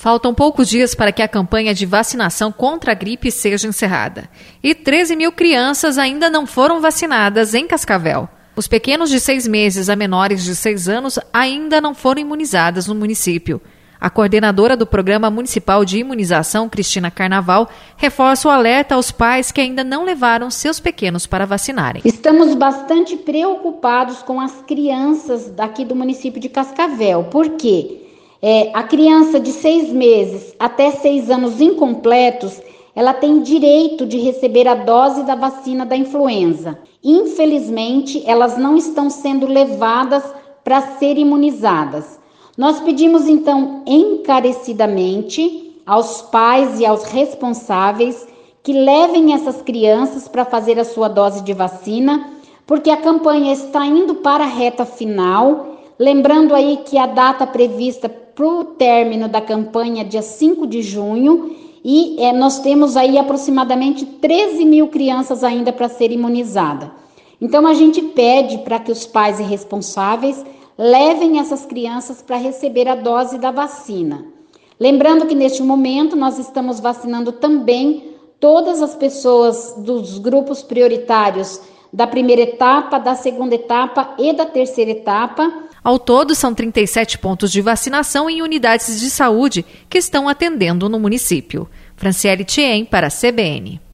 Faltam poucos dias para que a campanha de vacinação contra a gripe seja encerrada. E 13 mil crianças ainda não foram vacinadas em Cascavel. Os pequenos de 6 meses a menores de 6 anos ainda não foram imunizados no município. A coordenadora do Programa Municipal de Imunização, Cristina Carnaval, reforça o alerta aos pais que ainda não levaram seus pequenos para vacinarem. Estamos bastante preocupados com as crianças daqui do município de Cascavel. Por quê? A criança de 6 meses até 6 anos incompletos, ela tem direito de receber a dose da vacina da influenza. Infelizmente, elas não estão sendo levadas para ser imunizadas. Nós pedimos, então, encarecidamente aos pais e aos responsáveis que levem essas crianças para fazer a sua dose de vacina, porque a campanha está indo para a reta final. Lembrando aí que a data prevista para o término da campanha é dia 5 de junho e nós temos aí aproximadamente 13 mil crianças ainda para ser imunizada. Então a gente pede para que os pais e responsáveis levem essas crianças para receber a dose da vacina. Lembrando que neste momento nós estamos vacinando também todas as pessoas dos grupos prioritários da primeira etapa, da segunda etapa e da terceira etapa. Ao todo, são 37 pontos de vacinação em unidades de saúde que estão atendendo no município. Franciele Thiem para a CBN.